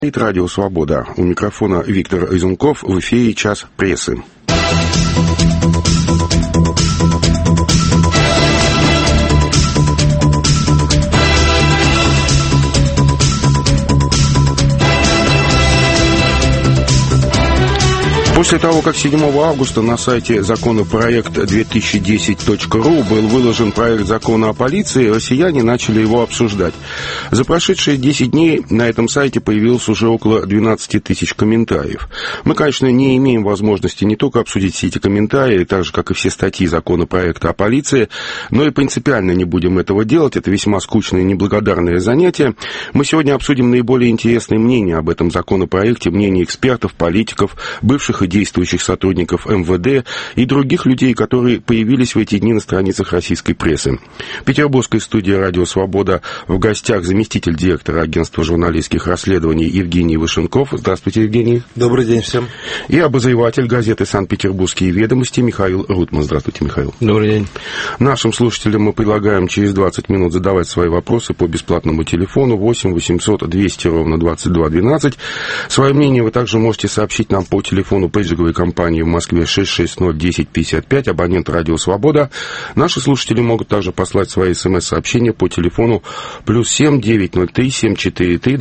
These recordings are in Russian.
Радио «Свобода». У микрофона Виктор Изюмков. В эфире «Час прессы». После того, как 7 августа на сайте законопроект2010.ру был выложен проект закона о полиции, россияне начали его обсуждать. За прошедшие 10 дней на этом сайте появилось уже около 12 тысяч комментариев. Мы, конечно, не имеем возможности не только обсудить все эти комментарии, так же, как и все статьи законопроекта о полиции, но и принципиально не будем этого делать. Это весьма скучное и неблагодарное занятие. Мы сегодня обсудим наиболее интересные мнения об этом законопроекте, мнения экспертов, политиков, бывших и действующих сотрудников МВД и других людей, которые появились в эти дни на страницах российской прессы. В петербургской студии «Радио Свобода» в гостях заместитель директора агентства журналистских расследований Евгений Вышенков. Здравствуйте, Евгений. Добрый день всем. И обозреватель газеты «Санкт-Петербургские ведомости» Михаил Рутман. Здравствуйте, Михаил. Добрый день. Нашим слушателям мы предлагаем через 20 минут задавать свои вопросы по бесплатному телефону 8 800 200 ровно 22 12. Свое мнение вы также можете сообщить нам по телефону пейджинговой компании в Москве 660-1055, абонент «Радио Свобода». Наши слушатели могут также послать свои смс-сообщения по телефону +7 903 743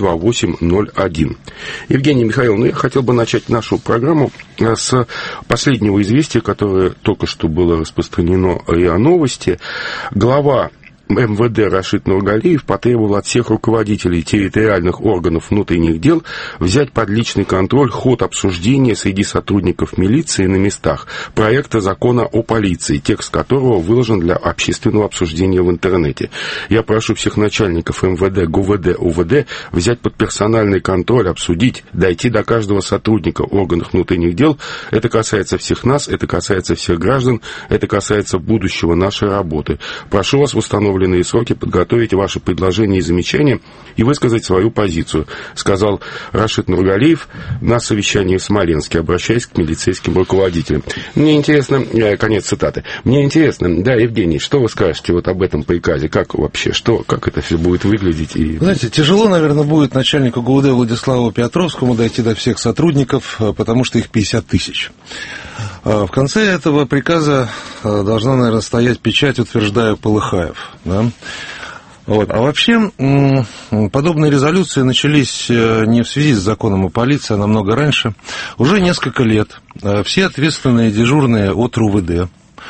2801. Евгений, Михаил, я хотел бы начать нашу программу с последнего известия, которое только что было распространено РИА Новости. Глава МВД Рашид Нургалиев потребовал от всех руководителей территориальных органов внутренних дел взять под личный контроль ход обсуждения среди сотрудников милиции на местах проекта закона о полиции, текст которого выложен для общественного обсуждения в интернете. Я прошу всех начальников МВД, ГУВД, УВД взять под персональный контроль, обсудить, дойти до каждого сотрудника органов внутренних дел. Это касается всех нас, это касается всех граждан, это касается будущего нашей работы. Прошу вас в установленные сроки подготовить ваши предложения и замечания и высказать свою позицию, сказал Рашид Нургалиев на совещании в Смоленске, обращаясь к милицейским руководителям. Мне интересно, конец цитаты, мне интересно, да, Евгений, что вы скажете вот об этом приказе, как вообще, как это все будет выглядеть? Знаете, тяжело, наверное, будет начальнику ГУВД Владиславу Петровскому дойти до всех сотрудников, потому что их 50 тысяч. В конце этого приказа должна, наверное, стоять печать «Утверждаю Полыхаев». Да? Вот. А вообще, подобные резолюции начались не в связи с законом о полиции, а намного раньше. Уже несколько лет все ответственные дежурные от РУВД,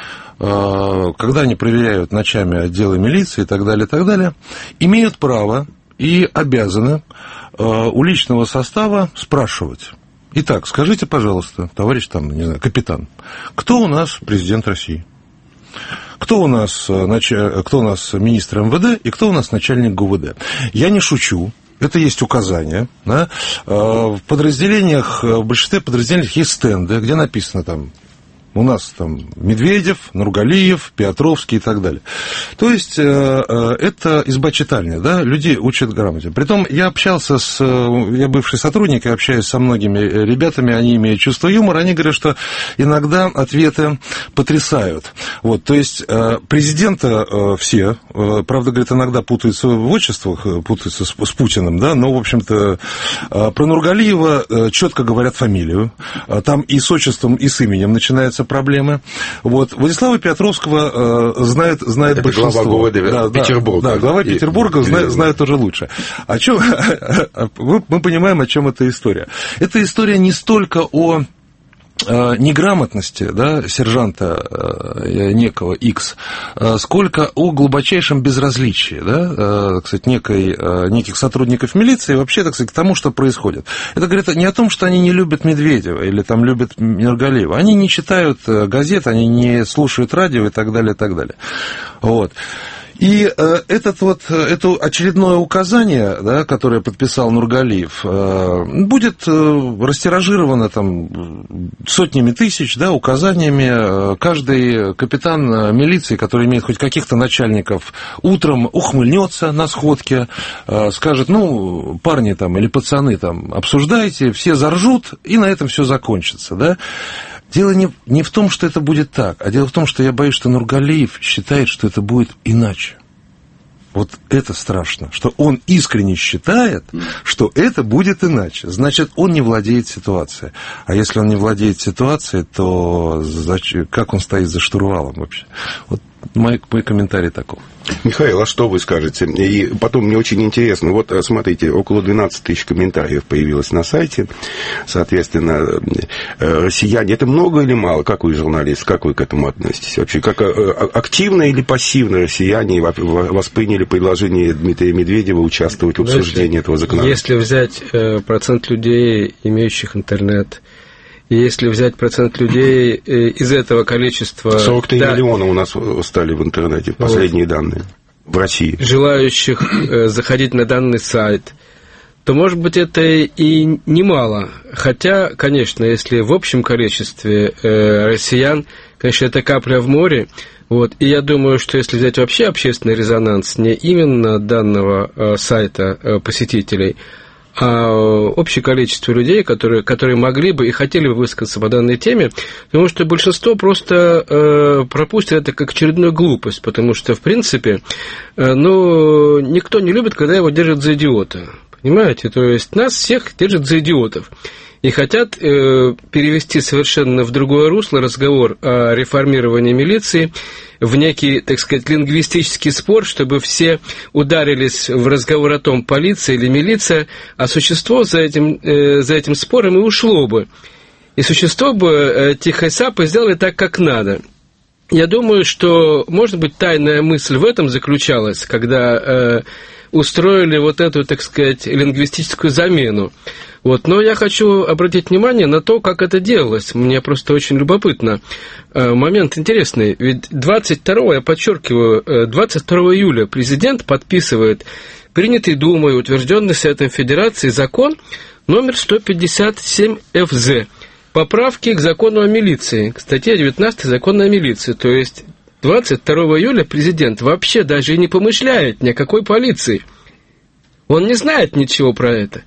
когда они проверяют ночами отделы милиции и так далее, имеют право и обязаны у личного состава спрашивать: итак, скажите, пожалуйста, товарищ капитан, кто у нас президент России? Кто у нас министр МВД и кто у нас начальник ГУВД? Я не шучу. Это есть указания. Да? В подразделениях, в большинстве подразделений есть стенды, где написано у нас Медведев, Нургалиев, Петровский и так далее. То есть, это изба-читальня, да, люди учат грамоте. Притом, я бывший сотрудник, я общаюсь со многими ребятами, они имеют чувство юмора, они говорят, что иногда ответы потрясают. Вот, то есть, президента все, правда, говорят, иногда путаются в отчествах, путаются с Путиным, да, но, в общем-то, про Нургалиева четко говорят фамилию, там и с отчеством, и с именем начинается проблемы. Вот. Владислава Петровского знает это большинство. Глава ГУВД Петербурга. Да, глава Петербурга знает уже лучше. Мы понимаем, о чем эта история. Эта история не столько о неграмотности, да, сержанта некого X, сколько о глубочайшем безразличии, да, кстати, неких сотрудников милиции вообще, так сказать, к тому, что происходит. Это говорит не о том, что они не любят Медведева или любят Нургалиева. Они не читают газет, они не слушают радио и так далее, и так далее. Вот. И это очередное указание, да, которое подписал Нургалиев, будет растиражировано сотнями тысяч, да, указаниями. Каждый капитан милиции, который имеет хоть каких-то начальников, утром ухмыльнется на сходке, скажет: парни или пацаны обсуждайте, все заржут, и на этом все закончится, да. Дело не в том, что это будет так, а дело в том, что я боюсь, что Нургалиев считает, что это будет иначе. Вот это страшно, что он искренне считает, что это будет иначе. Значит, он не владеет ситуацией. А если он не владеет ситуацией, то как он стоит за штурвалом вообще? Вот мой комментарий таков. Михаил, а что вы скажете? И потом мне очень интересно, вот смотрите, около 12 тысяч комментариев появилось на сайте, соответственно, россияне, это много или мало? Как вы, журналист, как вы к этому относитесь вообще? Как активно или пассивно россияне восприняли предложение Дмитрия Медведева участвовать в обсуждении этого законодательства? Если взять процент людей, имеющих интернет, если взять процент людей из этого количества... 43 миллиона у нас стали в интернете, последние данные, в России. Желающих заходить на данный сайт, то, может быть, это и немало. Хотя, конечно, если в общем количестве россиян, конечно, это капля в море. Вот. И я думаю, что если взять вообще общественный резонанс не именно данного сайта посетителей, а общее количество людей, которые могли бы и хотели бы высказаться по данной теме, потому что большинство просто пропустит это как очередную глупость, потому что, в принципе, никто не любит, когда его держат за идиота, понимаете? То есть нас всех держат за идиотов и хотят перевести совершенно в другое русло разговор о реформировании милиции в некий, так сказать, лингвистический спор, чтобы все ударились в разговор о том, полиция или милиция, а существо за этим спором и ушло бы. И существо бы тихо-сапо сделали так, как надо. Я думаю, что, может быть, тайная мысль в этом заключалась, когда устроили вот эту, так сказать, лингвистическую замену. Вот. Но я хочу обратить внимание на то, как это делалось. Мне просто очень любопытно. Момент интересный. Ведь 22 июля президент подписывает принятый Думой, утвержденный Советом Федерации закон номер 157 ФЗ. Поправки к закону о милиции, к статье 19 закона о милиции. То есть 22 июля президент вообще даже и не помышляет ни о какой полиции. Он не знает ничего про это.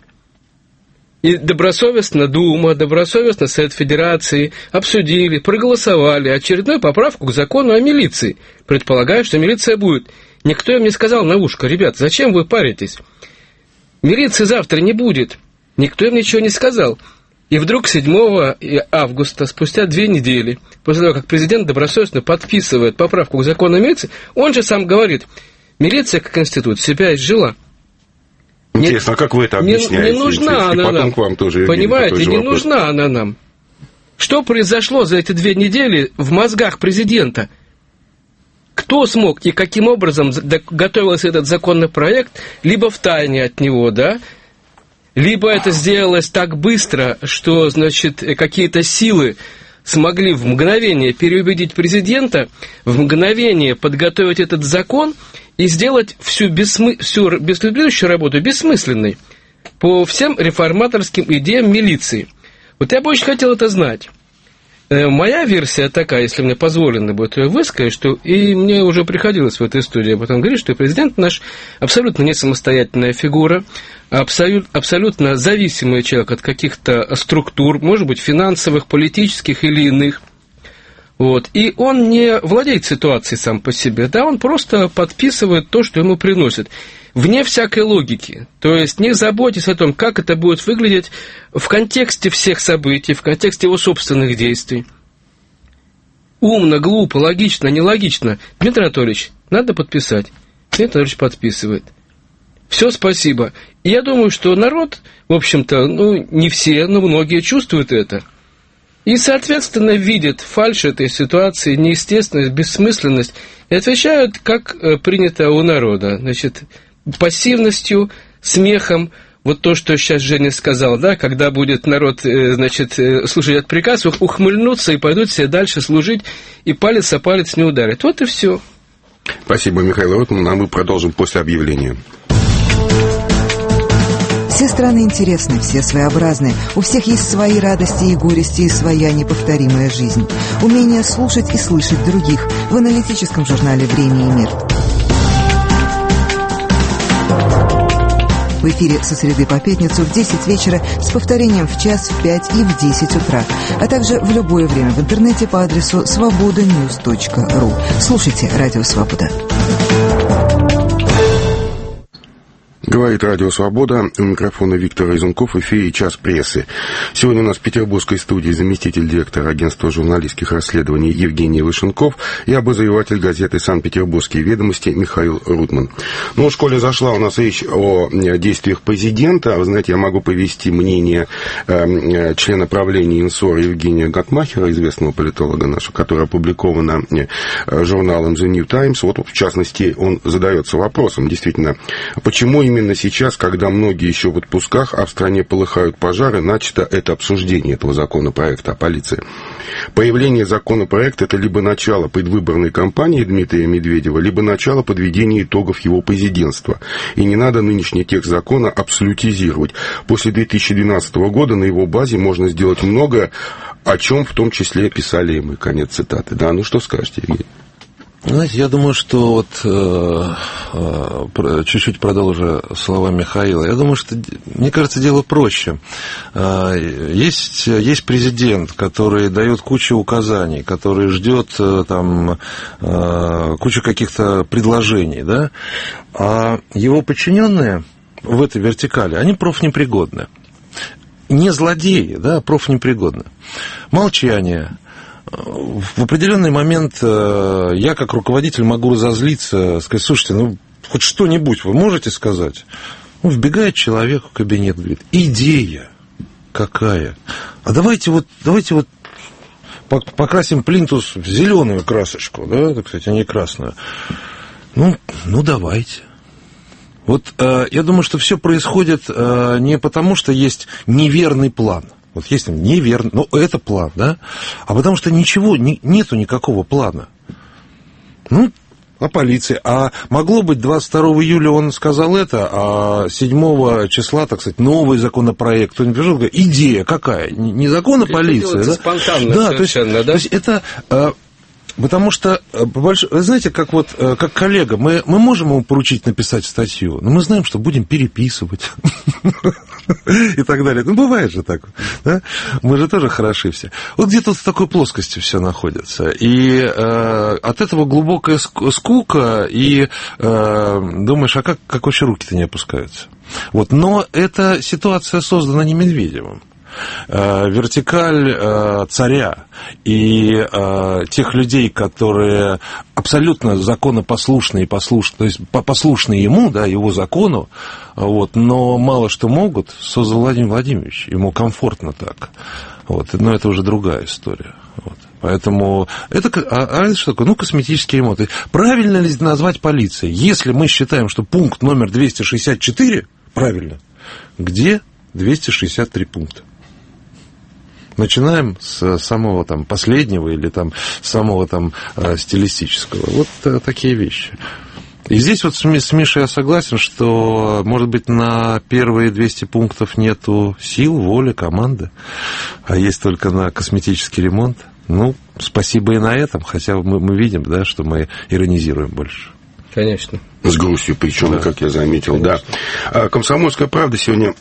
И добросовестно Дума, добросовестно Совет Федерации обсудили, проголосовали очередную поправку к закону о милиции, предполагая, что милиция будет. Никто им не сказал на ушко: ребят, зачем вы паритесь? Милиции завтра не будет. Никто им ничего не сказал. И вдруг 7 августа, спустя 2 недели, после того, как президент добросовестно подписывает поправку к закону о милиции, он же сам говорит: милиция как институт себя изжила. Интересно, а как вы это объясняете? Не нужна она нам. К вам тоже, понимаете, не нужна она нам. Что произошло за эти 2 недели в мозгах президента? Кто смог и каким образом готовился этот законный проект, либо втайне от него, да? Либо это сделалось так быстро, что, значит, какие-то силы смогли в мгновение переубедить президента, в мгновение подготовить этот закон и сделать всю предыдущую работу бессмысленной по всем реформаторским идеям милиции. Вот я бы очень хотел это знать. Моя версия такая, если мне позволено будет ее высказать, что и мне уже приходилось в этой студии об этом говорить, что президент наш абсолютно не самостоятельная фигура, абсолютно зависимый человек от каких-то структур, может быть, финансовых, политических или иных. Вот. И он не владеет ситуацией сам по себе, да, он просто подписывает то, что ему приносят, вне всякой логики. То есть не заботьтесь о том, как это будет выглядеть в контексте всех событий, в контексте его собственных действий. Умно, глупо, логично, нелогично. Дмитрий Анатольевич, надо подписать. Дмитрий Анатольевич подписывает. Все, спасибо. И я думаю, что народ, в общем-то, не все, но многие чувствуют это. И, соответственно, видят фальшь этой ситуации, неестественность, бессмысленность, и отвечают, как принято у народа. Значит, пассивностью, смехом, вот то, что сейчас Женя сказал, да, когда будет народ, значит, слушать этот приказ, ухмыльнутся и пойдут все дальше служить, и палец о палец не ударят. Вот и все. Спасибо, Михаил Ротман, а мы продолжим после объявления. Все страны интересны, все своеобразны. У всех есть свои радости и горести, и своя неповторимая жизнь. Умение слушать и слышать других в аналитическом журнале «Время и мир». В эфире со среды по пятницу в 10 вечера с повторением в час, в 5 и в 10 утра, а также в любое время в интернете по адресу svobodanews.ru. Слушайте «Радио Свобода». Говорит Радио Свобода. У микрофона Виктор Изунков. В эфире «Час прессы». Сегодня у нас в петербургской студии заместитель директора агентства журналистских расследований Евгений Вышенков и обозреватель газеты «Санкт-Петербургские ведомости» Михаил Рудман. Ну, в школе зашла у нас речь о действиях президента. Вы знаете, я могу привести мнение члена правления Инсор Евгения Гатмахера, известного политолога нашего, которое опубликовано журналом The New Times. Вот, в частности, он задается вопросом, действительно, почему именно сейчас, когда многие еще в отпусках, а в стране полыхают пожары, начато это обсуждение этого законопроекта о полиции. Появление законопроекта – это либо начало предвыборной кампании Дмитрия Медведева, либо начало подведения итогов его президентства. И не надо нынешний текст закона абсолютизировать. После 2012 года на его базе можно сделать многое, о чем в том числе писали мы. Конец цитаты. Да, ну что скажете, Евгений? Знаете, я думаю, что чуть-чуть продолжу слова Михаила. Я думаю, что, мне кажется, дело проще. Есть президент, который дает кучу указаний, который ждет там кучу каких-то предложений, да? А его подчиненные в этой вертикали, они профнепригодны. Не злодеи, да, профнепригодны. Молчание. В определенный момент я, как руководитель, могу разозлиться, сказать: слушайте, ну, хоть что-нибудь вы можете сказать? Ну, вбегает человек в кабинет, говорит: идея какая? А давайте вот покрасим плинтус в зеленую красочку, да, так сказать, а не красную. Ну, давайте. Вот я думаю, что все происходит не потому, что есть неверный план. Вот есть там неверно, но это план, да? А потому что нету никакого плана. Ну, о полиции. А могло быть 22 июля он сказал это, а 7 числа, так сказать, новый законопроект. Кто-нибудь пришел, говорит: идея какая? Не закон о полиции, да? Спонтанно, да, совершенно, то есть это... Потому что, вы знаете, как коллега, мы можем ему поручить написать статью, но мы знаем, что будем переписывать и так далее. Ну, бывает же так, да? Мы же тоже хороши все. Вот где-то в такой плоскости все находится. И от этого глубокая скука, и думаешь, а как вообще руки-то не опускаются? Вот. Но эта ситуация создана не Медведевым. Вертикаль царя и тех людей, которые абсолютно законопослушны и послушны, то есть послушны ему, да, его закону, вот, но мало что могут, создал Владимир Владимирович. Ему комфортно так. Вот, но это уже другая история. Вот. Поэтому это что такое? Ну, косметический ремонт. Правильно ли назвать полицией? Если мы считаем, что пункт номер 264 правильно, где 263 пункта? Начинаем с самого там последнего или там самого там стилистического. Вот такие вещи. И здесь вот с Мишей я согласен, что, может быть, на первые 200 пунктов нету сил, воли, команды, а есть только на косметический ремонт. Ну, спасибо и на этом, хотя мы видим, да, что мы иронизируем больше. Конечно. С грустью, причем, да, как я заметил, конечно. Да. «Комсомольская правда» сегодня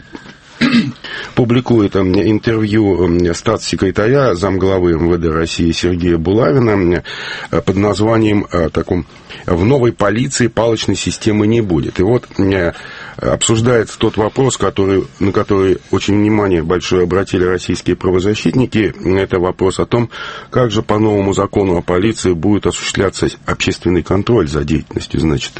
публикует интервью статс-секретаря замглавы МВД России Сергея Булавина под названием таком «В новой полиции палочной системы не будет». И вот обсуждается тот вопрос, на который очень внимание большое обратили российские правозащитники. Это вопрос о том, как же по новому закону о полиции будет осуществляться общественный контроль за деятельностью, значит,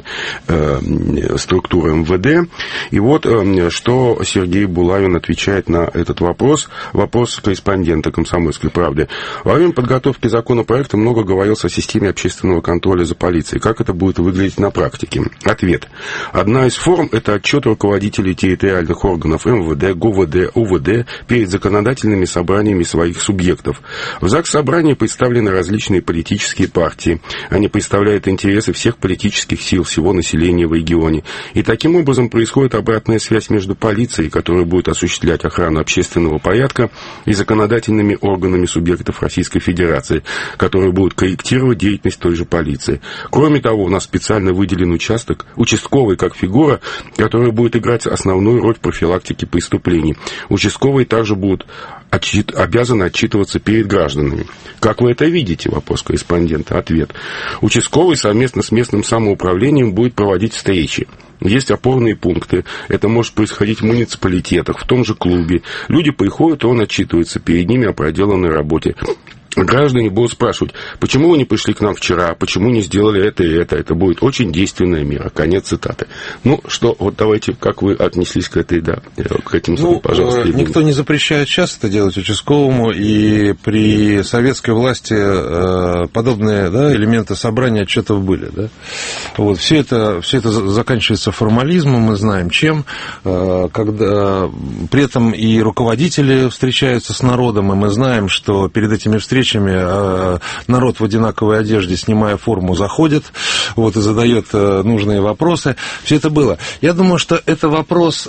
структуры МВД. И вот что Сергей Булавин отвечает на этот вопрос. Вопрос корреспондента «Комсомольской правды». Во время подготовки законопроекта много говорилось о системе общественного контроля за полицией. Как это будет выглядеть на практике? Ответ. Одна из форм – это отчет руководителей территориальных органов МВД, ГУВД, УВД перед законодательными собраниями своих субъектов. В Заксобрании представлены различные политические партии. Они представляют интересы всех политических сил, всего населения в регионе. И таким образом происходит обратная связь между полицией, которая будет осуществлять охрану общественного порядка, и законодательными органами субъектов Российской Федерации, которые будут корректировать деятельность той же полиции. Кроме того, у нас специально выделен участковый как фигура, которая будет играть основную роль в профилактике преступлений. Участковые также будут обязаны отчитываться перед гражданами. Как вы это видите? Вопрос корреспондента. Ответ. Участковый совместно с местным самоуправлением будет проводить встречи. Есть опорные пункты. Это может происходить в муниципалитетах, в том же клубе. Люди приходят, и он отчитывается перед ними о проделанной работе. Граждане будут спрашивать, почему вы не пришли к нам вчера, почему не сделали это и это. Это будет очень действенная мера. Конец цитаты. Ну, что, вот давайте, как вы отнеслись к этой, да, к этим словам, пожалуйста. Никто не запрещает сейчас это делать участковому, и при советской власти подобные, да, элементы собрания отчетов были, да. Вот, все это заканчивается формализмом, мы знаем чем, когда при этом и руководители встречаются с народом, и мы знаем, что перед этими встречами народ в одинаковой одежде, снимая форму, заходит, вот, и задает нужные вопросы. Все это было. Я думаю, что это вопрос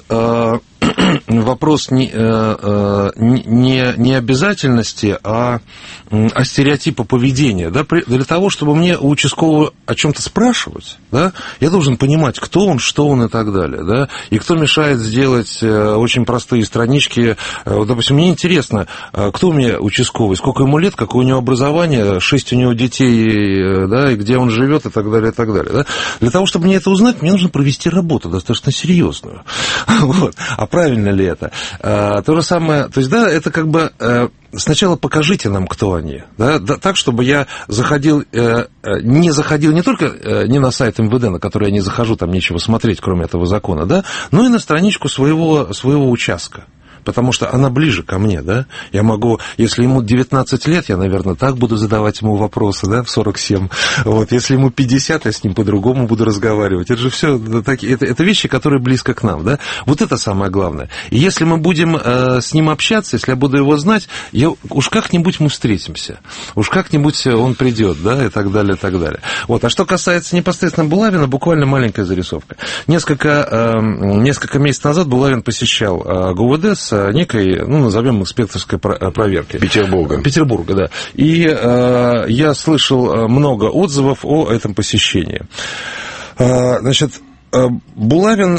не обязательности, а стереотипа поведения. Да? Для того, чтобы мне у участкового о чем-то спрашивать, да, я должен понимать, кто он, что он и так далее. Да? И кто мешает сделать очень простые странички. Вот, допустим, мне интересно, кто у меня участковый, сколько ему лет, какое у него образование, 6 у него детей, да, и где он живет и так далее, и так далее. Да? Для того, чтобы мне это узнать, мне нужно провести работу достаточно серьезную. Вот. А правильно ли это? То же самое, то есть, да, это как бы сначала покажите нам, кто они, да, так, чтобы я не заходил не только не на сайт МВД, на который я не захожу, там нечего смотреть, кроме этого закона, да, но и на страничку своего участка. Потому что она ближе ко мне, да. Я могу, если ему 19 лет, я, наверное, так буду задавать ему вопросы, да, в 47. Вот, если ему 50, я с ним по-другому буду разговаривать. Это же все это вещи, которые близко к нам, да. Вот это самое главное. И если мы будем с ним общаться, если я буду его знать, уж как-нибудь мы встретимся. Уж как-нибудь он придет, да, и так далее, и так далее. Вот. А что касается непосредственно Булавина, буквально маленькая зарисовка. Несколько месяцев назад Булавин посещал ГУВД с некой, ну, назовем, инспекторской проверки. Петербурга, да. И я слышал много отзывов о этом посещении. Значит, Булавин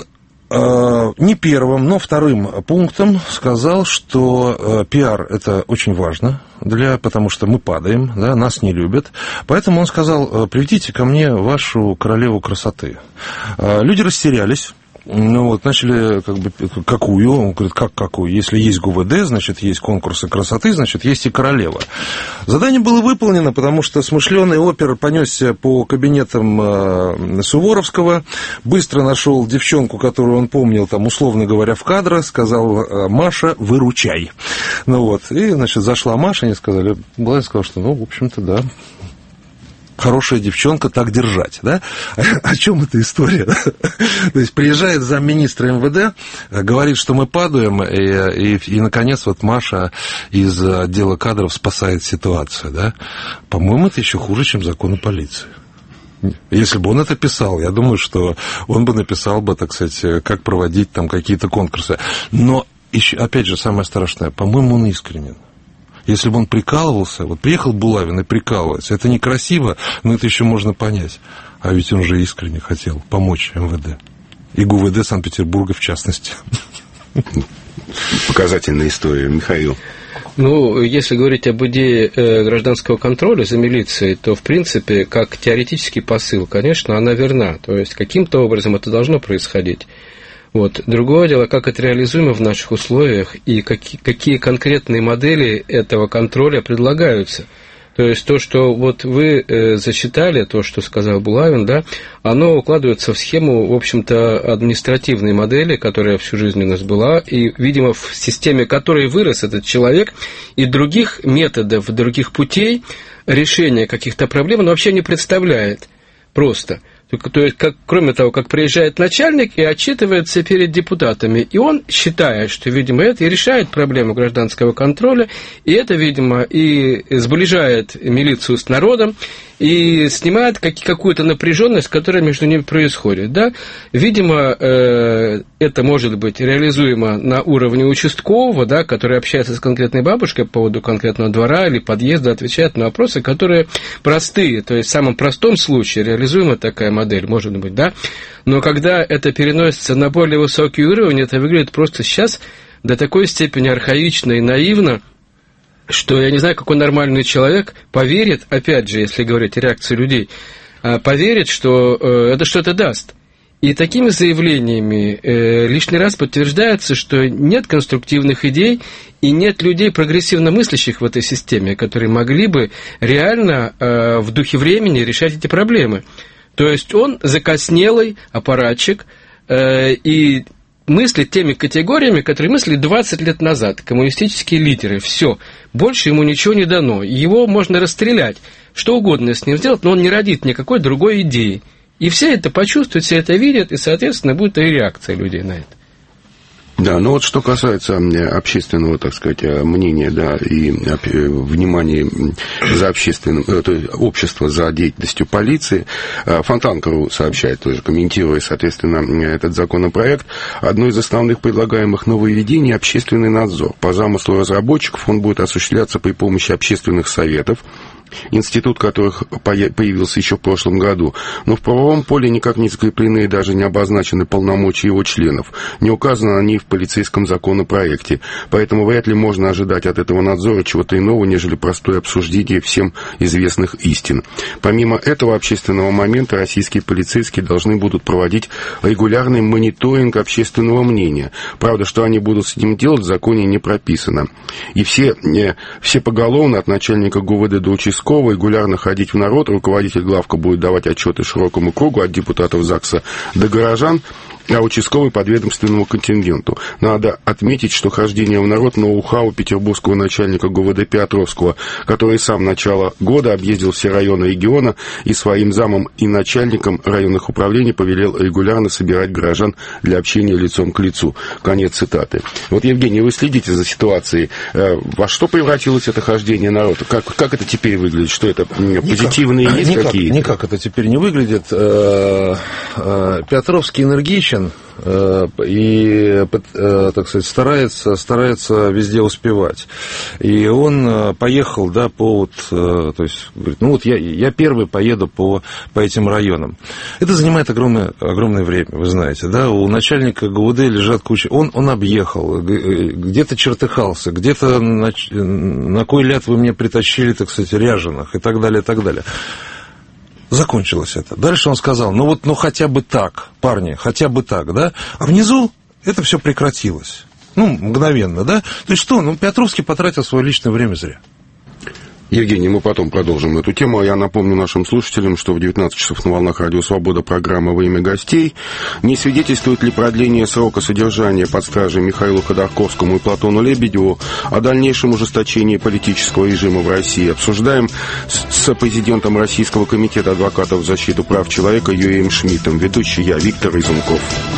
не первым, но вторым пунктом сказал, что пиар – это очень важно, потому что мы падаем, да, нас не любят. Поэтому он сказал: приведите ко мне вашу королеву красоты. Люди растерялись. Ну вот, начали, как бы, какую? Он говорит, как какую? Если есть ГУВД, значит, есть конкурсы красоты, значит, есть и королева. Задание было выполнено, потому что смышленый опер понесся по кабинетам Суворовского, быстро нашел девчонку, которую он помнил, там, условно говоря, в кадре, сказал: Маша, выручай. Ну вот, и, значит, зашла Маша, они сказали, Булавин сказал, что, ну, в общем-то, да, хорошая девчонка, так держать, да? О чем эта история? Да? То есть приезжает замминистра МВД, говорит, что мы падаем, и наконец, вот Маша из отдела кадров спасает ситуацию, да? По-моему, это еще хуже, чем закон о полиции. Если бы он это писал, я думаю, что он бы написал бы, так сказать, как проводить там какие-то конкурсы. Но, еще, опять же, самое страшное, по-моему, он искренен. Если бы он прикалывался, вот приехал Булавин и прикалывается, это некрасиво, но это еще можно понять. А ведь он же искренне хотел помочь МВД. И ГУВД Санкт-Петербурга в частности. Показательная история. Михаил. Ну, если говорить об идее гражданского контроля за милицией, то, в принципе, как теоретический посыл, конечно, она верна. То есть, каким-то образом это должно происходить. Вот. Другое дело, как это реализуемо в наших условиях и какие конкретные модели этого контроля предлагаются. То есть то, что вот вы зачитали, то, что сказал Булавин, да, оно укладывается в схему, в общем-то, административной модели, которая всю жизнь у нас была, и, видимо, в системе которой вырос этот человек, и других методов, других путей решения каких-то проблем он вообще не представляет просто. То есть, кроме того, как приезжает начальник и отчитывается перед депутатами, и он считает, что, видимо, это и решает проблему гражданского контроля, и это, видимо, и сближает милицию с народом, и снимает какую-то напряженность, которая между ними происходит. Да? Видимо, это может быть реализуемо на уровне участкового, да, который общается с конкретной бабушкой по поводу конкретного двора или подъезда, отвечает на вопросы, которые простые. То есть в самом простом случае реализуема такая модель, может быть, да. Но когда это переносится на более высокий уровень, это выглядит просто сейчас до такой степени архаично и наивно, что я не знаю, какой нормальный человек поверит, опять же, если говорить о реакции людей, поверит, что это что-то даст. И такими заявлениями лишний раз подтверждается, что нет конструктивных идей и нет людей прогрессивно мыслящих в этой системе, которые могли бы реально в духе времени решать эти проблемы. То есть он закоснелый аппаратчик и мыслит теми категориями, которые мыслили 20 лет назад, коммунистические лидеры. Все, больше ему ничего не дано. Его можно расстрелять, что угодно с ним сделать, но он не родит никакой другой идеи. И все это почувствуют, все это видят, и, соответственно, будет и реакция людей на это. Да, но вот что касается общественного, так сказать, мнения, да, и внимания за общественным, общества за деятельностью полиции, Фонтанка.ру сообщает, тоже комментируя, соответственно, этот законопроект, одно из основных предлагаемых нововведений – общественный надзор. По замыслу разработчиков он будет осуществляться при помощи общественных советов, институт которых появился еще в прошлом году, но в правовом поле никак не закреплены и даже не обозначены полномочия его членов, не указаны они в полицейском законопроекте, поэтому вряд ли можно ожидать от этого надзора чего-то иного, нежели простое обсуждение всем известных истин. Помимо этого общественного момента, российские полицейские должны будут проводить регулярный мониторинг общественного мнения. Правда, что они будут с этим делать, в законе не прописано. И все поголовно, от начальника ГУВД до участкового, регулярно ходить в народ, руководитель главка будет давать отчеты широкому кругу, от депутатов ЗАГСа до горожан, а участковый подведомственному контингенту. Надо отметить, что хождение в народ ноу-хау петербургского начальника ГУВД Петровского, который сам в начало года объездил все районы региона и своим замам и начальникам районных управлений повелел регулярно собирать горожан для общения лицом к лицу. Конец цитаты. Вот, Евгений, вы следите за ситуацией. Во что превратилось это хождение народа? Как это теперь выглядит? Что это позитивные есть какие-то? Никак это теперь не выглядит. Петровский энергичен и, так сказать, старается везде успевать. И он поехал, да, то есть, говорит, ну вот я первый поеду по этим районам. Это занимает огромное время, вы знаете, да, у начальника ГУВД лежат куча, он объехал, где-то чертыхался, где-то на кой ляд вы мне притащили, так сказать, ряженых и так далее, и так далее. Закончилось это. Дальше он сказал, ну хотя бы так, парни, хотя бы так, да? А внизу это все прекратилось. Мгновенно, да? То есть что? Петровский потратил свое личное время зря. Евгений, мы потом продолжим эту тему. Я напомню нашим слушателям, что в 19 часов на волнах Радио Свобода программа «Во имя гостей». Не свидетельствует ли продление срока содержания под стражей Михаилу Ходорковскому и Платону Лебедеву о дальнейшем ужесточении политического режима в России? Обсуждаем с президентом Российского комитета адвокатов в защиту прав человека Юрием Шмидтом. Ведущий я, Виктор Изунков.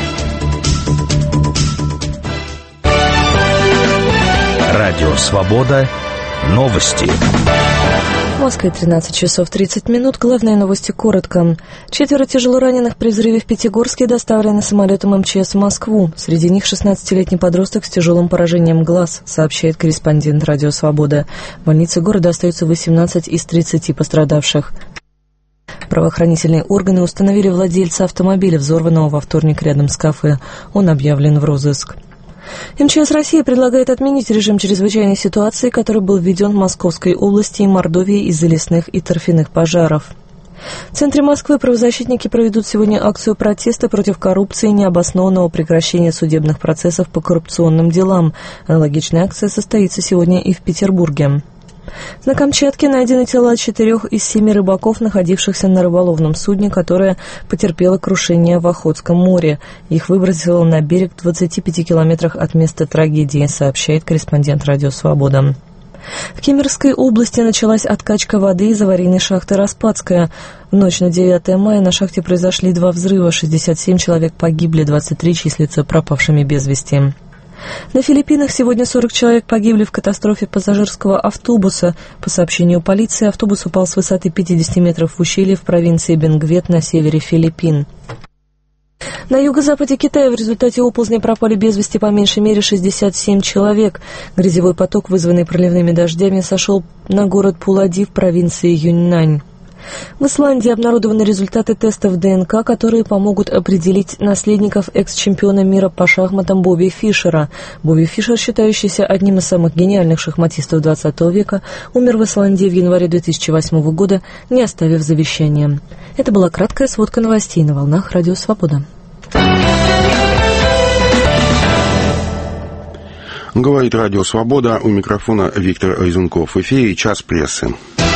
Радио Свобода. Новости. В Москве 13 часов 30 минут. Главные новости коротко. 4 тяжелораненых при взрыве в Пятигорске доставлены самолетом МЧС в Москву. Среди них 16-летний подросток с тяжелым поражением глаз, сообщает корреспондент «Радио Свобода». В больнице города остаются 18 из 30 пострадавших. Правоохранительные органы установили владельца автомобиля, взорванного во вторник рядом с кафе. Он объявлен в розыск. МЧС России предлагает отменить режим чрезвычайной ситуации, который был введен в Московской области и Мордовии из-за лесных и торфяных пожаров. В центре Москвы правозащитники проведут сегодня акцию протеста против коррупции и необоснованного прекращения судебных процессов по коррупционным делам. Аналогичная акция состоится сегодня и в Петербурге. На Камчатке найдены тела 4 из 7 рыбаков, находившихся на рыболовном судне, которое потерпело крушение в Охотском море. Их выбросило на берег в 25 километрах от места трагедии, сообщает корреспондент «Радио Свобода». В Кемеровской области началась откачка воды из аварийной шахты «Распадская». В ночь на 9 мая на шахте произошли 2 взрыва, 67 человек погибли, 23 числятся пропавшими без вести. На Филиппинах сегодня 40 человек погибли в катастрофе пассажирского автобуса. По сообщению полиции, автобус упал с высоты 50 метров в ущелье в провинции Бенгвет на севере Филиппин. На юго-западе Китая в результате оползня пропали без вести по меньшей мере 67 человек. Грязевой поток, вызванный проливными дождями, сошел на город Пулади в провинции Юньнань. В Исландии обнародованы результаты тестов ДНК, которые помогут определить наследников экс-чемпиона мира по шахматам Бобби Фишера. Бобби Фишер, считающийся одним из самых гениальных шахматистов 20 века, умер в Исландии в январе 2008 года, не оставив завещания. Это была краткая сводка новостей на волнах Радио Свобода. Говорит Радио Свобода, у микрофона Виктор Резунков. В эфире «Час прессы».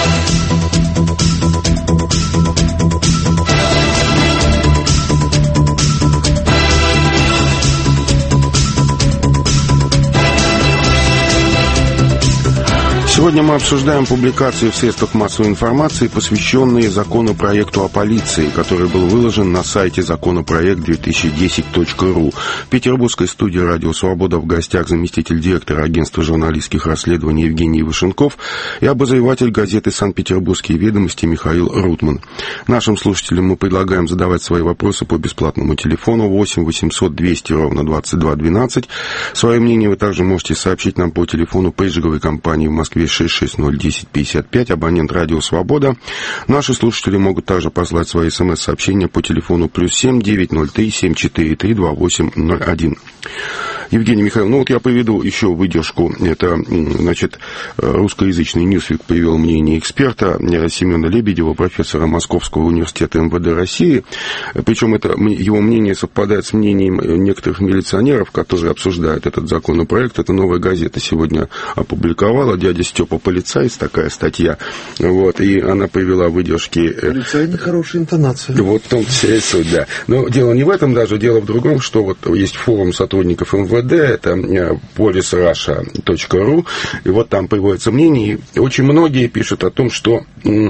Сегодня мы обсуждаем публикации в средствах массовой информации, посвященные законопроекту о полиции, который был выложен на сайте законопроект2010.ру. В петербургской студии «Радио Свобода» в гостях заместитель директора агентства журналистских расследований Евгений Вышенков и обозреватель газеты «Санкт-Петербургские ведомости» Михаил Рутман. Нашим слушателям мы предлагаем задавать свои вопросы по бесплатному телефону 8 800 200 ровно 22 12. Свое мнение вы также можете сообщить нам по телефону пейджинговой компании в Москве 6601055, абонент «Радио Свобода». Наши слушатели могут также послать свои смс-сообщения по телефону +7 903 743 2801. Евгений Михайлович, ну вот я приведу еще выдержку. Это, значит, русскоязычный Ньюсвик привел мнение эксперта Семена Лебедева, профессора Московского университета МВД России. Причем это его мнение совпадает с мнением некоторых милиционеров, которые обсуждают этот законопроект. Это «Новая газета» сегодня опубликовала. Дядя Степа полицай, такая статья. Вот, и она привела выдержки. Полицай — нехорошая интонация. Вот в том вся и суть, да. Но дело не в этом даже, дело в другом, что вот есть форум сотрудников МВД, это polisrussia.ru, и вот там приводится мнение, и очень многие пишут о том, что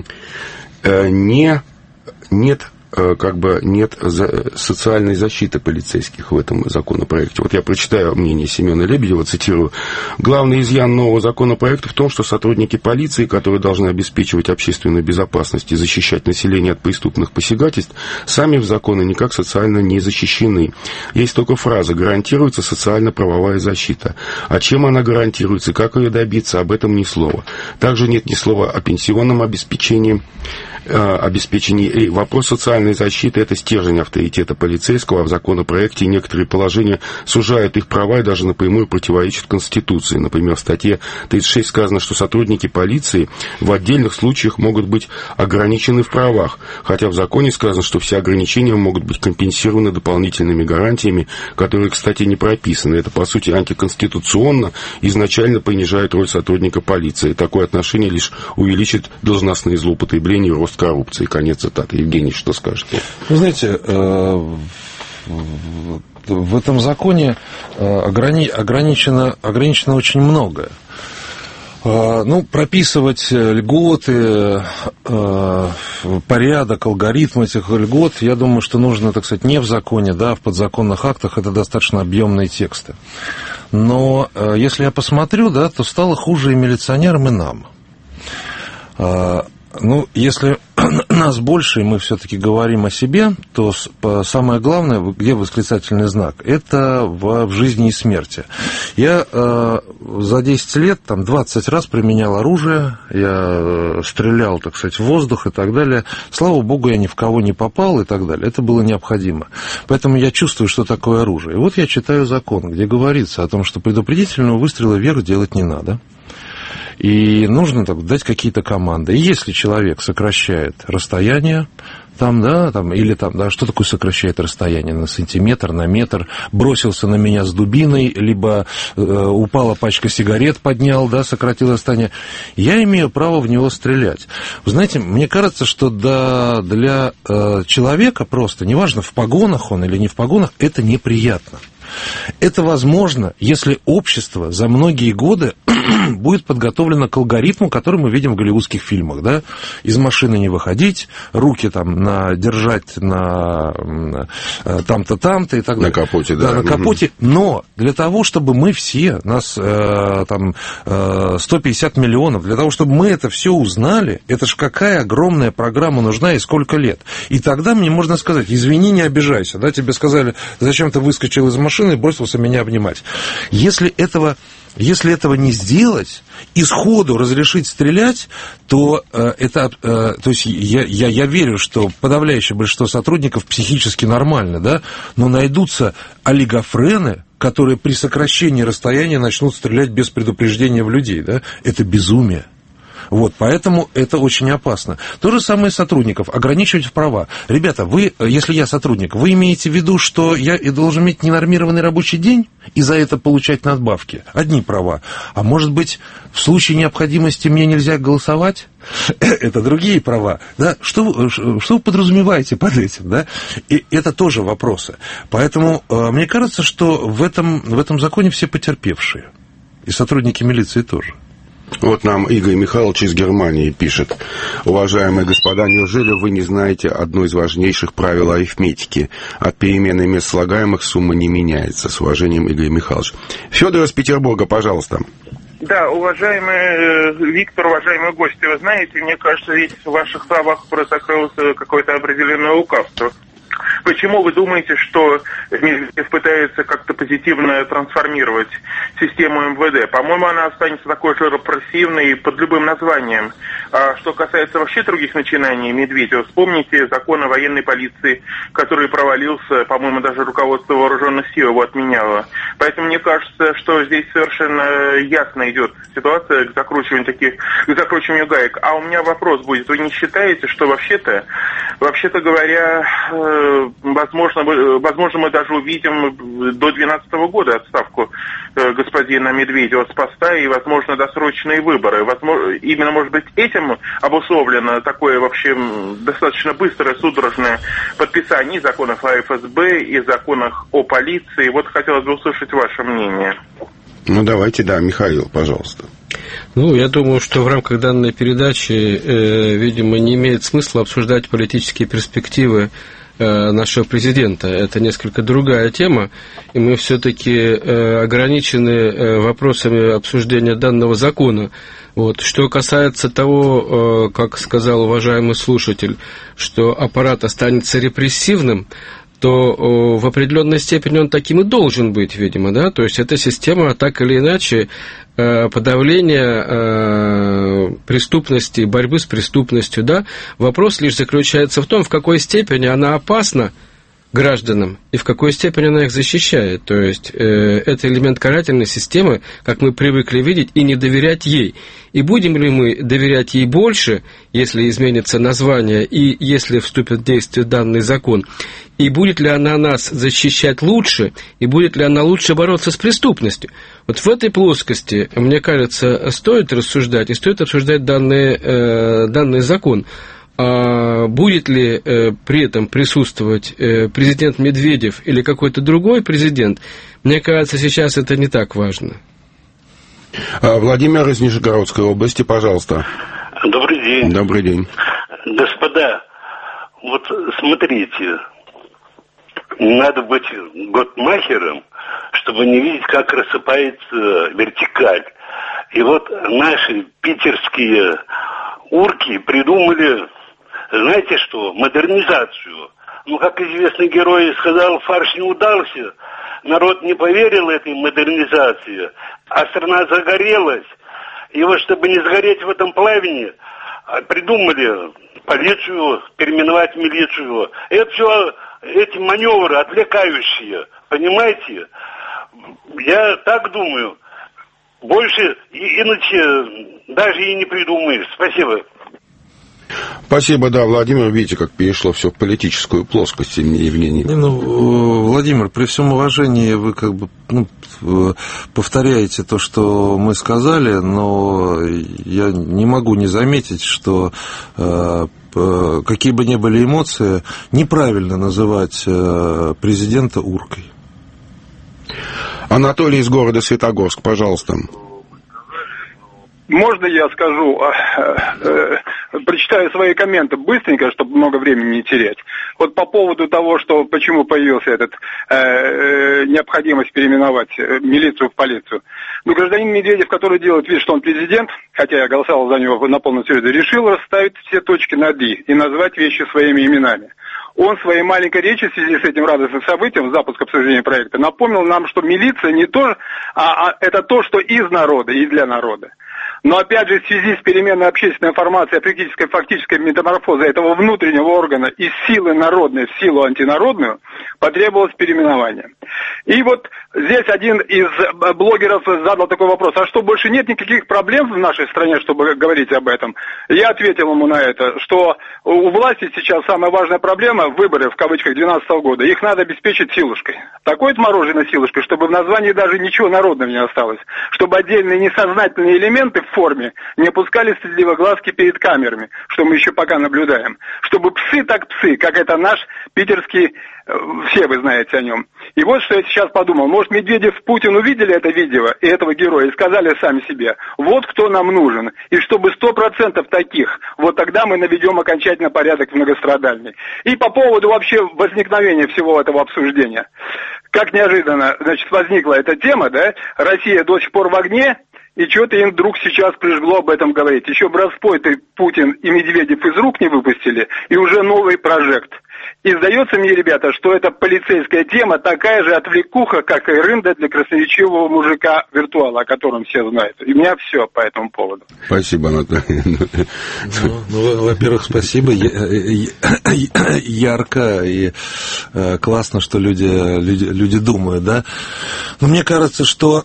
нет социальной защиты полицейских в этом законопроекте. Вот я прочитаю мнение Семена Лебедева, цитирую. Главный изъян нового законопроекта в том, что сотрудники полиции, которые должны обеспечивать общественную безопасность и защищать население от преступных посягательств, сами в законе никак социально не защищены. Есть только фраза «гарантируется социально-правовая защита». А чем она гарантируется, как ее добиться, об этом ни слова. Также нет ни слова о пенсионном обеспечении. И вопрос социальной защиты – это стержень авторитета полицейского, а в законопроекте некоторые положения сужают их права и даже напрямую противоречат Конституции. Например, в статье 36 сказано, что сотрудники полиции в отдельных случаях могут быть ограничены в правах, хотя в законе сказано, что все ограничения могут быть компенсированы дополнительными гарантиями, которые, кстати, не прописаны. Это, по сути, антиконституционно, изначально понижает роль сотрудника полиции. Такое отношение лишь увеличит должностные злоупотребления и рост коррупции. Конец цитаты. Евгений, что скажете? Вы знаете, в этом законе ограничено очень многое. Ну, прописывать льготы, порядок, алгоритм этих льгот, я думаю, что нужно, так сказать, не в законе, да, а в подзаконных актах. Это достаточно объемные тексты. Но если я посмотрю, да, то стало хуже и милиционерам, и нам. Ну, если нас больше, и мы все-таки говорим о себе, то самое главное, где восклицательный знак, это в жизни и смерти. Я за 10 лет, 20 раз применял оружие, я стрелял, так сказать, в воздух и так далее. Слава богу, я ни в кого не попал и так далее. Это было необходимо. Поэтому я чувствую, что такое оружие. И вот я читаю закон, где говорится о том, что предупредительного выстрела вверх делать не надо. И нужно дать какие-то команды. И если человек сокращает расстояние, что такое сокращает расстояние? На сантиметр, на метр, бросился на меня с дубиной, либо упала пачка сигарет, поднял, да, сократил расстояние, я имею право в него стрелять. Вы знаете, мне кажется, что для человека просто, неважно, в погонах он или не в погонах, это неприятно. Это возможно, если общество за многие годы будет подготовлено к алгоритму, который мы видим в голливудских фильмах, да? Из машины не выходить, руки держать на там-то и так далее. На капоте, да. Да, на капоте. Но для того, чтобы мы все, нас 150 миллионов, для того, чтобы мы это все узнали, это ж какая огромная программа нужна и сколько лет. И тогда мне можно сказать, извини, не обижайся, да, тебе сказали, зачем ты выскочил из машины и бросился меня обнимать. Если этого Если этого не сделать и сходу разрешить стрелять, то то есть я верю, что подавляющее большинство сотрудников психически нормально, да, но найдутся олигофрены, которые при сокращении расстояния начнут стрелять без предупреждения в людей, да, это безумие. Вот, поэтому это очень опасно. То же самое сотрудников, ограничивать в права. Ребята, вы, если я сотрудник, вы имеете в виду, что я и должен иметь ненормированный рабочий день и за это получать надбавки? Одни права. А может быть, в случае необходимости мне нельзя голосовать? Это другие права. Да? Что вы подразумеваете под этим? Да? И это тоже вопросы. Поэтому мне кажется, что в этом законе все потерпевшие. И сотрудники милиции тоже. Вот нам Игорь Михайлович из Германии пишет: уважаемые господа, неужели вы не знаете одно из важнейших правил арифметики? От перемены мест слагаемых сумма не меняется. С уважением, Игорь Михайлович. Федор из Петербурга, пожалуйста. Да, уважаемый Виктор, уважаемые гости, вы знаете, мне кажется, ведь в ваших словах просокрылось какое-то определенное лукавство. Почему вы думаете, что Медведев пытается как-то позитивно трансформировать систему МВД? По-моему, она останется такой же репрессивной под любым названием. А что касается вообще других начинаний Медведева, вспомните закон о военной полиции, который провалился, по-моему, даже руководство вооруженных сил его отменяло. Поэтому мне кажется, что здесь совершенно ясно идет ситуация к закручиванию гаек. А у меня вопрос будет: вы не считаете, что вообще-то говоря, возможно, мы даже увидим до 2012 года отставку господина Медведева с поста и, возможно, досрочные выборы. Именно, может быть, этим обусловлено такое вообще достаточно быстрое, судорожное подписание и законов о ФСБ, и законах о полиции. Вот хотелось бы услышать ваше мнение. Ну, давайте, да, Михаил, пожалуйста. Ну, я думаю, что в рамках данной передачи, видимо, не имеет смысла обсуждать политические перспективы нашего президента. Это несколько другая тема, и мы все-таки ограничены вопросами обсуждения данного закона. Вот. Что касается того, как сказал уважаемый слушатель, что аппарат останется репрессивным, то в определенной степени он таким и должен быть, видимо, да, то есть эта система так или иначе подавления преступности, борьбы с преступностью, да, вопрос лишь заключается в том, в какой степени она опасна гражданам и в какой степени она их защищает. То есть это элемент карательной системы, как мы привыкли видеть, и не доверять ей. И будем ли мы доверять ей больше, если изменится название и если вступит в действие данный закон, и будет ли она нас защищать лучше, и будет ли она лучше бороться с преступностью. Вот в этой плоскости, мне кажется, стоит рассуждать, и стоит обсуждать данный закон. А будет ли при этом присутствовать президент Медведев или какой-то другой президент, мне кажется, сейчас это не так важно. Владимир из Нижегородской области, пожалуйста. Добрый день. Добрый день. Господа, вот смотрите, надо быть готмахером, чтобы не видеть, как рассыпается вертикаль. И вот наши питерские урки придумали, знаете что, модернизацию. Ну, как известный герой сказал, фарш не удался, народ не поверил этой модернизации, а страна загорелась. И вот, чтобы не сгореть в этом пламени, придумали полицию, переименовать в милицию. Это все эти маневры отвлекающие, понимаете? Я так думаю. Больше иначе даже и не придумаешь. Спасибо. Спасибо, да, Владимир, видите, как перешло все в политическую плоскость, Евгений. Владимир, при всем уважении вы как бы повторяете то, что мы сказали, но я не могу не заметить, что какие бы ни были эмоции, неправильно называть президента уркой. Анатолий из города Светогорск, пожалуйста. Можно я скажу, прочитаю свои комменты быстренько, чтобы много времени не терять. Вот по поводу того, что почему появился этот необходимость переименовать милицию в полицию. Ну, гражданин Медведев, который делает вид, что он президент, хотя я голосовал за него на полном серьезе, решил расставить все точки над «и» и назвать вещи своими именами. он в своей маленькой речи в связи с этим радостным событием, запуск обсуждения проекта, напомнил нам, что милиция не то, это то, что из народа и для народа. Но опять же, в связи с переменной общественной информацией, фактической метаморфозой этого внутреннего органа из силы народной в силу антинародную, потребовалось переименование. И вот здесь один из блогеров задал такой вопрос: а что, больше нет никаких проблем в нашей стране, чтобы говорить об этом? Я ответил ему на это, что у власти сейчас самая важная проблема — выборы, в кавычках, 2012 года. Их надо обеспечить силушкой. Такой отмороженной силушкой, чтобы в названии даже ничего народного не осталось. Чтобы отдельные несознательные элементы в форме не опускали стыдливо глазки перед камерами, что мы еще пока наблюдаем. Чтобы псы так псы, как это наш питерский, все вы знаете о нем. И вот что я сейчас подумал. Может, Медведев с Путин увидели это видео и этого героя и сказали сами себе: вот кто нам нужен. И чтобы 100% таких, вот тогда мы наведем окончательно порядок в многострадальной. И по поводу вообще возникновения всего этого обсуждения. Как неожиданно, значит, возникла эта тема, да? Россия до сих пор в огне. И что-то им вдруг сейчас прижгло об этом говорить. Еще бы распой-то Путин и Медведев из рук не выпустили, и уже новый прожект. И сдается мне, ребята, что эта полицейская тема такая же отвлекуха, как и рында для красноречивого мужика виртуала, о котором все знают. И у меня все по этому поводу. Спасибо, Анатолий. Ну, во-первых, спасибо. Ярко и классно, что люди думают, да. Но мне кажется, что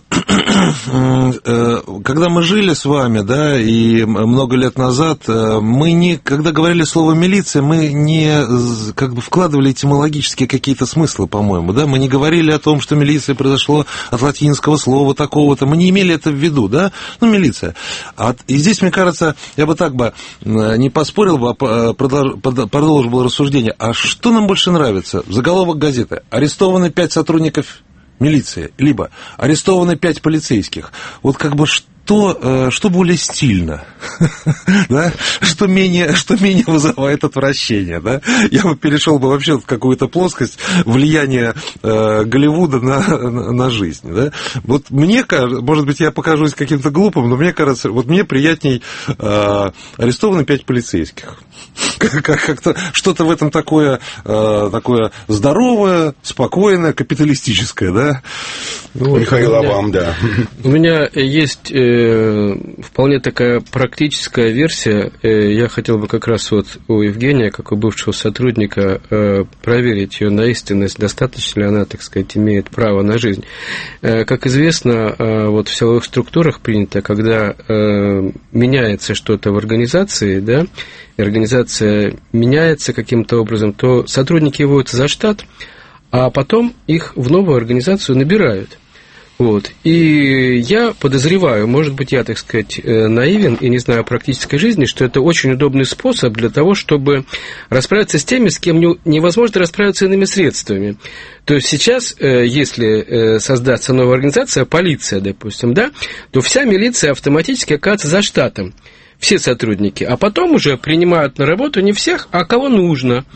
когда мы жили с вами, да, и много лет назад, когда говорили слово «милиция», мы не как бы вкладывали этимологические какие-то смыслы, по-моему, да, мы не говорили о том, что милиция произошло от латинского слова такого-то, мы не имели это в виду, да, ну, милиция. И здесь, мне кажется, я бы так бы не поспорил бы, а продолжил бы рассуждение, а что нам больше нравится? Заголовок газеты: арестованы 5 сотрудников милиции, либо арестованы 5 полицейских. Вот как бы что более стильно, да? Что менее вызывает отвращение, да? Я бы перешел бы вообще в какую-то плоскость влияния Голливуда на жизнь, да? Вот мне кажется, может быть, я покажусь каким-то глупым, но мне кажется, вот мне приятней арестованы 5 полицейских. Как-то что-то в этом такое здоровое, спокойное, капиталистическое, да? Вот. Михаил, а вам, да. У меня есть вполне такая практическая версия. Я хотел бы как раз вот у Евгения, как у бывшего сотрудника, проверить ее на истинность, достаточно ли она, так сказать, имеет право на жизнь. Как известно, вот в силовых структурах принято, когда меняется что-то в организации, да, и организация меняется каким-то образом, то сотрудники выводятся за штат, а потом их в новую организацию набирают. Вот. И я подозреваю, может быть, я, так сказать, наивен и не знаю практической жизни, что это очень удобный способ для того, чтобы расправиться с теми, с кем невозможно расправиться иными средствами. То есть сейчас, если создастся новая организация, полиция, допустим, да, то вся милиция автоматически оказывается за штатом, все сотрудники, а потом уже принимают на работу не всех, а кого нужно,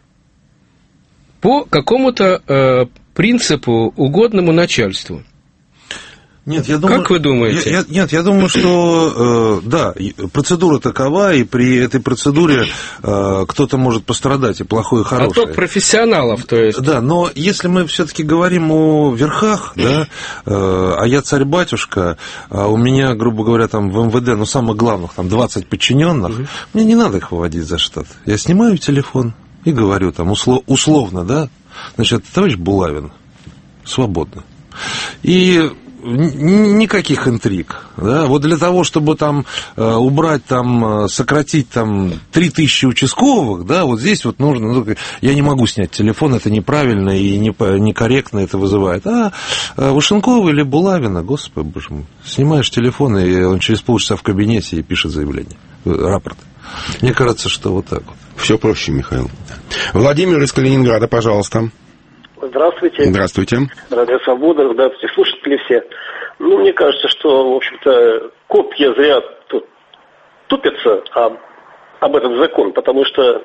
по какому-то принципу, угодному начальству. Нет, я думаю, как вы думаете? Я думаю, что да, процедура такова, и при этой процедуре кто-то может пострадать, и плохой, и хороший. Отток профессионалов, то есть. Да, но если мы все-таки говорим о верхах, да, а я царь-батюшка, а у меня, грубо говоря, там в МВД, ну, самых главных, там 20 подчиненных, мне не надо их выводить за штат. Я снимаю телефон и говорю там условно, да, значит, товарищ Булавин, свободно. И никаких интриг, да, вот для того, чтобы там убрать, там, сократить там 3000 участковых, да, вот здесь вот нужно, ну, я не могу снять телефон, это неправильно и некорректно это вызывает, а Вашенкова или Булавина, господи, боже мой, снимаешь телефон, и он через полчаса в кабинете и пишет заявление, рапорт. Мне кажется, что вот так вот. Все проще, Михаил. Владимир из Калининграда, пожалуйста. Здравствуйте. Здравствуйте. Радио Свобода, здравствуйте, слушатели все. Ну, мне кажется, что, в общем-то, копья зря тут тупятся об этот закон, потому что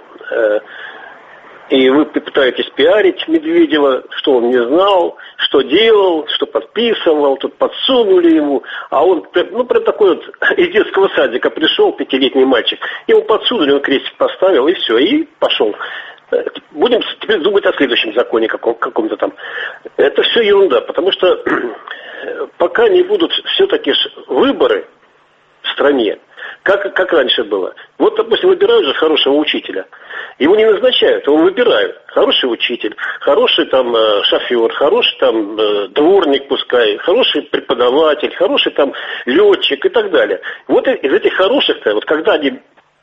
и вы пытаетесь пиарить Медведева, что он не знал, что делал, что подписывал, тут подсунули ему, а он, ну, прям такой вот из детского садика пришел, 5-летний мальчик, ему подсунули, он крестик поставил, и все, и пошел. Будем теперь думать о следующем законе каком-то там. Это все ерунда, потому что пока не будут все-таки выборы в стране, как раньше было. Вот, допустим, выбирают же хорошего учителя. Его не назначают, его выбирают. Хороший учитель, хороший там шофер, хороший там дворник пускай, хороший преподаватель, хороший там летчик и так далее. Вот из этих хороших-то, вот когда они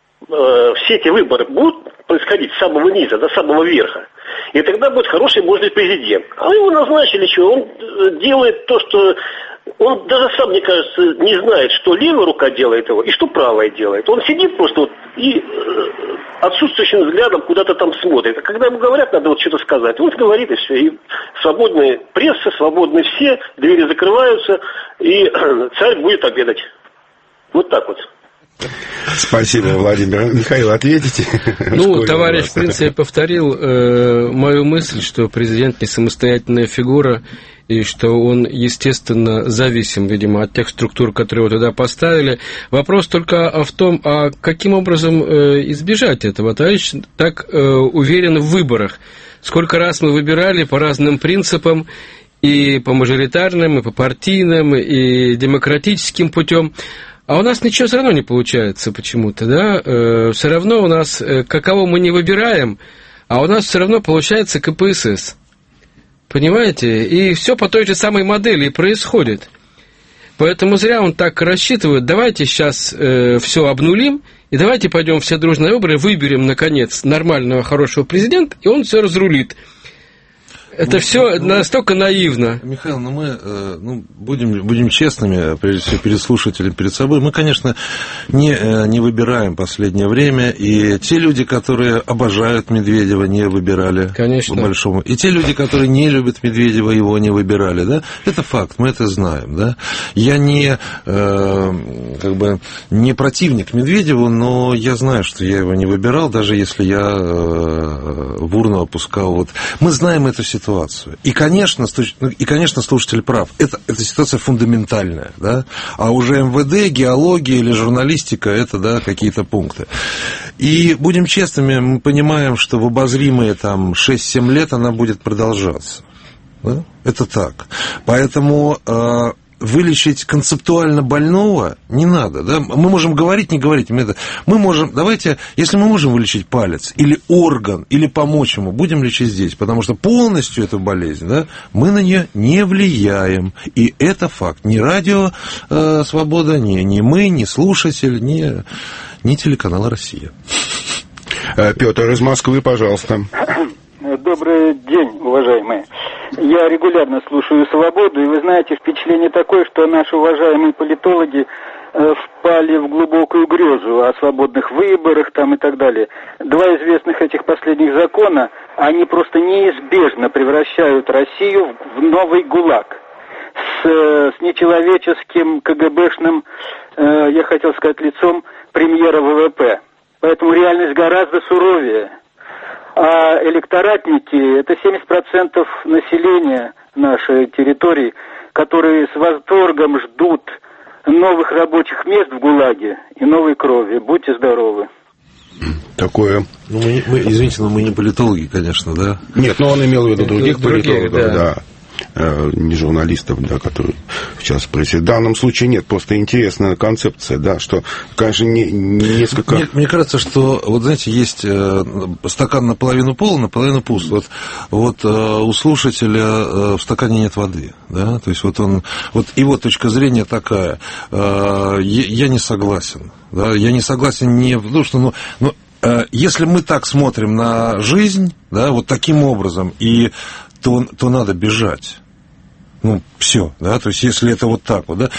все эти выборы будут происходить с самого низа до самого верха, и тогда будет хороший, может быть, президент. А его назначили, что он делает то, что он даже сам, мне кажется, не знает, что левая рука делает его и что правая делает. Он сидит просто вот и отсутствующим взглядом куда-то там смотрит. А когда ему говорят, надо вот что-то сказать, он говорит, и все. И свободная пресса, свободны все, двери закрываются, и царь будет обедать. Вот так вот. Спасибо, Владимир. Михаил, ответите? Ну, товарищ, в принципе, повторил мою мысль, что президент не самостоятельная фигура, и что он, естественно, зависим, видимо, от тех структур, которые его туда поставили. Вопрос только в том, а каким образом избежать этого? Товарищ так уверен в выборах. Сколько раз мы выбирали по разным принципам, и по мажоритарным, и по партийным, и демократическим путем. А у нас ничего все равно не получается почему-то, да? Все равно у нас, каково мы не выбираем, а у нас все равно получается КПСС. Понимаете? И все по той же самой модели и происходит. Поэтому зря он так рассчитывает. Давайте сейчас все обнулим, и давайте пойдем все дружно на выборы, выберем, наконец, нормального, хорошего президента, и он все разрулит. Это все настолько наивно. Михаил, мы будем честными, прежде всего, перед слушателем, перед собой. Мы, конечно, не выбираем в последнее время, и те люди, которые обожают Медведева, не выбирали. Конечно. По большому. И те люди, которые не любят Медведева, его не выбирали, да? Это факт, мы это знаем, да? Я не противник Медведеву, но я знаю, что я его не выбирал, даже если я в урну опускал. Вот. Мы знаем эту ситуацию. И, конечно, слушатель прав. Это ситуация фундаментальная, да? А уже МВД, геология или журналистика – это, да, какие-то пункты. И будем честными, мы понимаем, что в обозримые там 6-7 лет она будет продолжаться. Да? Это так. Поэтому вылечить концептуально больного не надо. Да? Мы можем говорить, не говорить. Мы можем, давайте, если мы можем вылечить палец или орган, или помочь ему, будем лечить здесь. Потому что полностью эту болезнь, да, мы на нее не влияем. И это факт. Ни радио «Свобода», ни мы, ни слушатель, ни телеканал «Россия». Петр из Москвы, пожалуйста. Добрый день, уважаемые. Я регулярно слушаю «Свободу», и вы знаете, впечатление такое, что наши уважаемые политологи впали в глубокую грезу о свободных выборах там и так далее. Два известных этих последних закона, они просто неизбежно превращают Россию в новый ГУЛАГ с нечеловеческим КГБшным, я хотел сказать, лицом премьера ВВП. Поэтому реальность гораздо суровее. А электоратники – это 70% населения нашей территории, которые с восторгом ждут новых рабочих мест в ГУЛАГе и новой крови. Будьте здоровы. Такое. Извините, но мы не политологи, конечно, да? Нет, но он имел в виду других политологов, да. Не журналистов, да, которые сейчас происходят. В данном случае нет, просто интересная концепция, да, что, конечно, несколько... Мне кажется, что, вот знаете, есть стакан наполовину полон, наполовину пуст. Вот у слушателя в стакане нет воды, да, то есть вот его точка зрения такая. Я не согласен, да, я не согласен не потому, что, если мы так смотрим на жизнь, да, вот таким образом, то надо бежать. Все, да, то есть, если это вот так вот, да,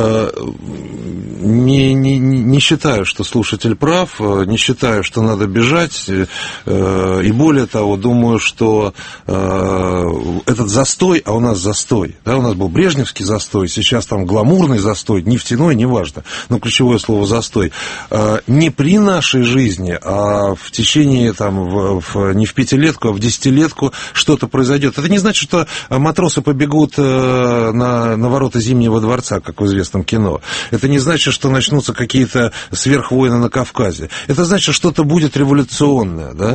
не считаю, что слушатель прав, не считаю, что надо бежать, и более того, думаю, что этот застой, а у нас застой, да, у нас был брежневский застой, сейчас там гламурный застой, нефтяной, неважно, но ключевое слово застой, не при нашей жизни, а в течение, там, не в пятилетку, а в десятилетку что-то произойдет. Это не значит, что матросы побегут на ворота Зимнего дворца, как в известном кино. Это не значит, что начнутся какие-то сверхвойны на Кавказе. Это значит, что что-то будет революционное, да?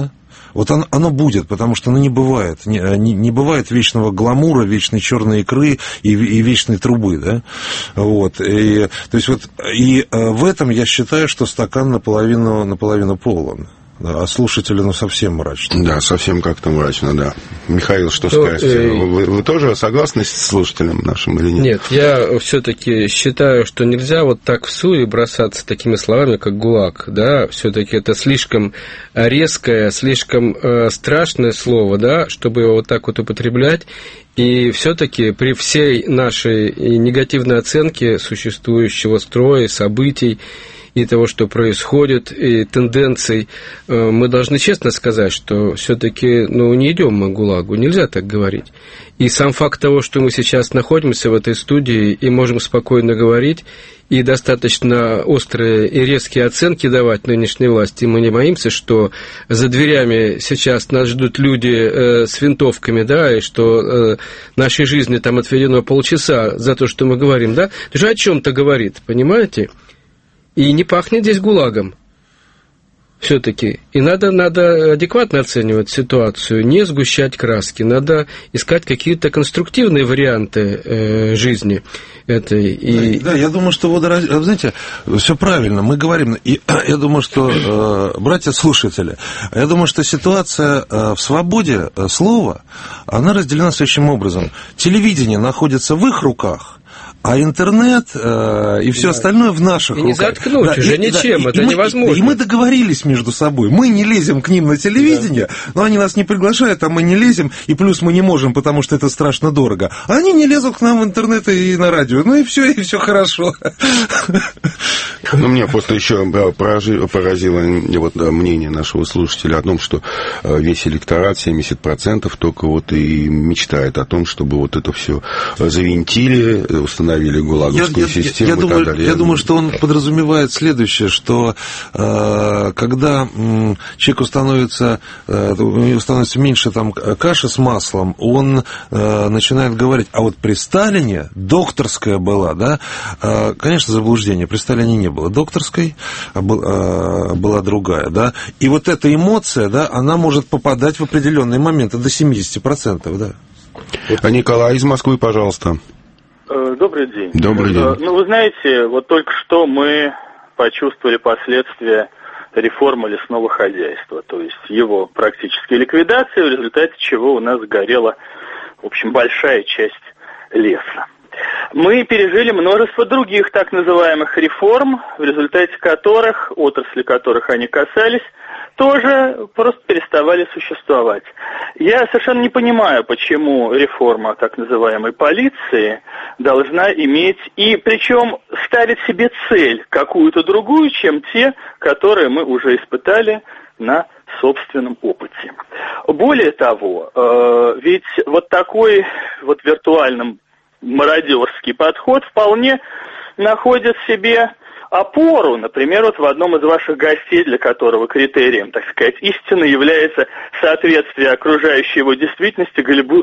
Вот оно будет, потому что не бывает. Не бывает вечного гламура, вечной черной икры и вечной трубы, да? Вот. И в этом я считаю, что стакан наполовину полон. Да, а слушатели, совсем мрачно. Да, совсем как-то мрачно, да. Михаил, что скажете? Вы тоже согласны с слушателем нашим или нет? Нет, я все-таки считаю, что нельзя вот так в суе бросаться такими словами, как ГУЛАГ, да, все-таки это слишком резкое, слишком страшное слово, да, чтобы его вот так вот употреблять. И все-таки при всей нашей негативной оценке существующего строя, событий, и того, что происходит, и тенденций, мы должны честно сказать, что все-таки не идем мы к ГУЛАГу, нельзя так говорить. И сам факт того, что мы сейчас находимся в этой студии и можем спокойно говорить, и достаточно острые и резкие оценки давать нынешней власти, мы не боимся, что за дверями сейчас нас ждут люди с винтовками, да, и что нашей жизни там отведено полчаса за то, что мы говорим, да, это же о чем-то говорит, понимаете? И не пахнет здесь ГУЛАГом все-таки. И надо адекватно оценивать ситуацию, не сгущать краски. Надо искать какие-то конструктивные варианты жизни этой. Да, я думаю, что, знаете, все правильно, мы говорим. И я думаю, что, братья-слушатели, я думаю, что ситуация в свободе слова, она разделена следующим образом. Телевидение находится в их руках, а интернет и все остальное в наших руках. И не заткнуть уже ничем, это невозможно. И мы договорились между собой. Мы не лезем к ним на телевидение, но они нас не приглашают, а мы не лезем, и плюс мы не можем, потому что это страшно дорого. А они не лезут к нам в интернет и на радио. И все хорошо. Меня просто еще поразило мнение нашего слушателя о том, что весь электорат, 70%, только и мечтает о том, чтобы это все завинтили, установили ГУЛАГовскую систему и так далее. Я думаю, что он подразумевает следующее, что когда человеку становится меньше каши с маслом, он начинает говорить, а вот при Сталине докторская была, да, конечно, заблуждение, при Сталине не было докторской, а была другая, да, и вот эта эмоция, да, она может попадать в определенные моменты до 70%, да. Николай из Москвы, пожалуйста. Добрый день. Добрый день. Вы знаете, только что мы почувствовали последствия реформы лесного хозяйства, то есть его практически ликвидации, в результате чего у нас сгорела, в общем, большая часть леса. Мы пережили множество других так называемых реформ, в результате которых, отрасли которых они касались, тоже просто переставали существовать. Я совершенно не понимаю, почему реформа так называемой полиции должна иметь, и причем ставить себе цель какую-то другую, чем те, которые мы уже испытали на собственном опыте. Более того, ведь такой виртуальный мародерский подход вполне находит в себе опору, например, в одном из ваших гостей, для которого критерием, так сказать, истины является соответствие окружающей его действительности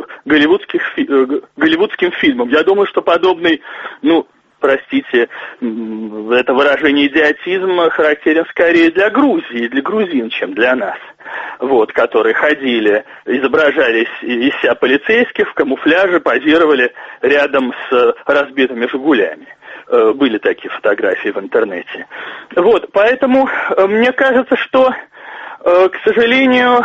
голливудским фильмам. Я думаю, что подобный, простите, это выражение идиотизм характерен скорее для Грузии, для грузин, чем для нас. Которые ходили, изображались из себя полицейских в камуфляже, позировали рядом с разбитыми «Жигулями». Были такие фотографии в интернете. Поэтому мне кажется, что, к сожалению,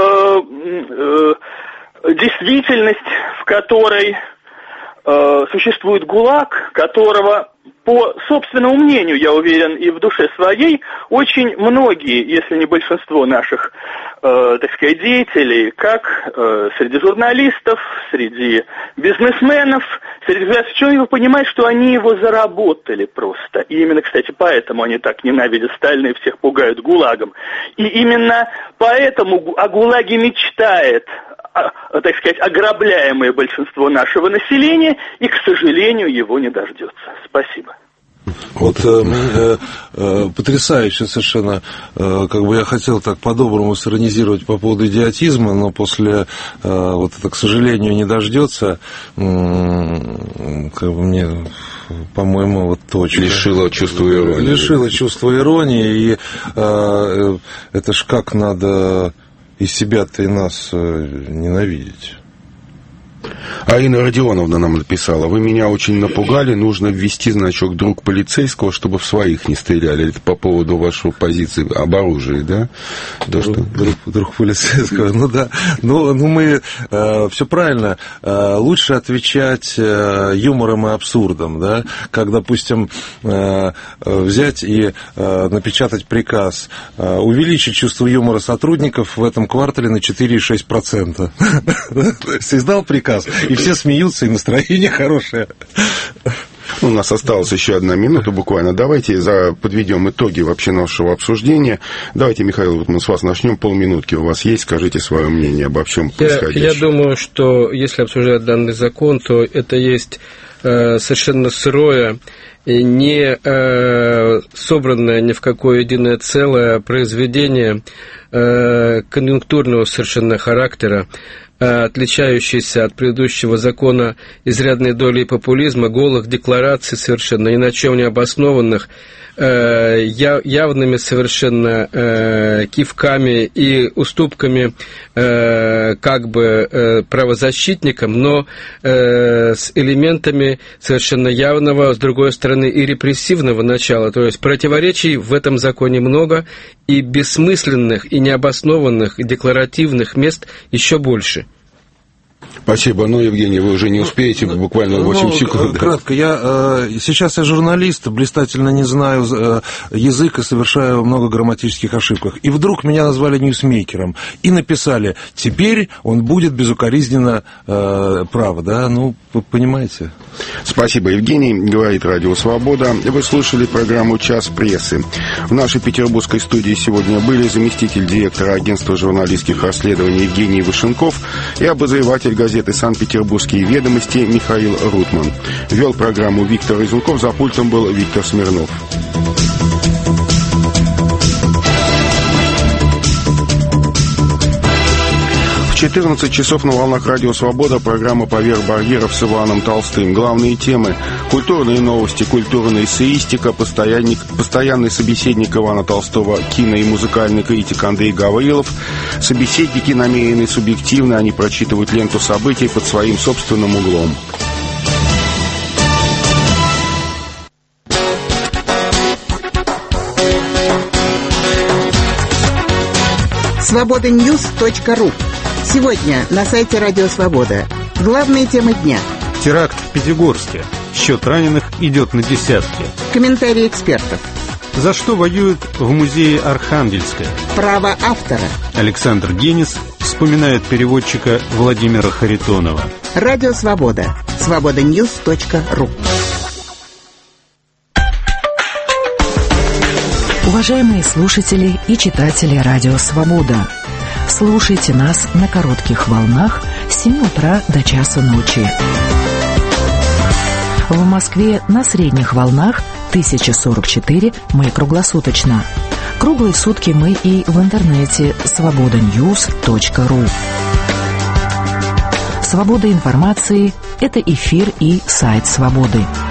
действительность, в которой существует ГУЛАГ, которого, по собственному мнению, я уверен, и в душе своей, очень многие, если не большинство наших, деятелей, как среди журналистов, среди бизнесменов, среди граждан, понимают, что они его заработали просто. И именно, кстати, поэтому они так ненавидят Сталина и всех пугают ГУЛАГом. И именно поэтому о ГУЛАГе мечтает, ограбляемое большинство нашего населения, и, к сожалению, его не дождется. Спасибо. Потрясающе совершенно, я хотел так по-доброму сиронизировать по поводу идиотизма, но после это, к сожалению, не дождется, мне, по-моему, точно. Лишило чувства иронии. Лишило чувства иронии, и это ж как надо и себя-то, и нас ненавидеть. А Инна Родионовна нам написала: вы меня очень напугали, нужно ввести значок «друг полицейского», чтобы в своих не стреляли. Это по поводу вашей позиции об оружии, да? Друг полицейского, ну да. Ну мы все правильно. Лучше отвечать юмором и абсурдом, да? Как, допустим, взять и напечатать приказ, увеличить чувство юмора сотрудников в этом квартале на 4,6%. То есть издал приказ, и все смеются, и настроение хорошее. У нас осталась еще 1 минута буквально. Давайте подведем итоги вообще нашего обсуждения. Давайте, Михаил, вот мы с вас начнем. Полминутки у вас есть. Скажите свое мнение обо всем происходящем. Я думаю, что если обсуждать данный закон, то это есть совершенно сырое, не собранное ни в какое единое целое произведение конъюнктурного совершенно характера, отличающийся от предыдущего закона изрядной долей популизма, голых деклараций совершенно ни на чем не обоснованных, явными совершенно кивками и уступками как бы правозащитникам, но с элементами совершенно явного, с другой стороны, и репрессивного начала. То есть противоречий в этом законе много, и бессмысленных, и необоснованных, и декларативных мест еще больше. Спасибо. Ну, Евгений, вы уже не успеете, буквально 8 секунд. Кратко. Сейчас я журналист, блистательно не знаю язык и совершаю много грамматических ошибок. И вдруг меня назвали ньюсмейкером и написали: теперь он будет безукоризненно прав. Да? Ну, вы понимаете. Спасибо, Евгений. Говорит Радио Свобода. Вы слушали программу «Час прессы». В нашей петербургской студии сегодня были заместитель директора агентства журналистских расследований Евгений Вышенков и обозреватель газеты «Санкт-Петербургские ведомости» Михаил Рутман. Вел программу Виктор Изунков, за пультом был Виктор Смирнов. В 14 часов на волнах Радио Свобода программа «Поверх барьеров» с Иваном Толстым. Главные темы: культурные новости, культурная эссеистика, постоянный собеседник Ивана Толстого, кино- и музыкальный критик Андрей Гаврилов. Собеседники намерены субъективно, они прочитывают ленту событий под своим собственным углом. Свобода-Ньюс.ру. Сегодня на сайте Радио Свобода. Главные темы дня. Теракт в Пятигорске. Счет раненых идет на десятки. Комментарии экспертов. За что воюют в музее Архангельское? Право автора. Александр Генис вспоминает переводчика Владимира Харитонова. Радио Свобода. Свобода-Ньюс.ру. Уважаемые слушатели и читатели Радио Свобода, слушайте нас на коротких волнах с 7 утра до часу ночи. В Москве на средних волнах 1044, мы круглосуточно. Круглые сутки мы и в интернете свобода-ньюс.ру. Свобода информации – это эфир и сайт Свободы.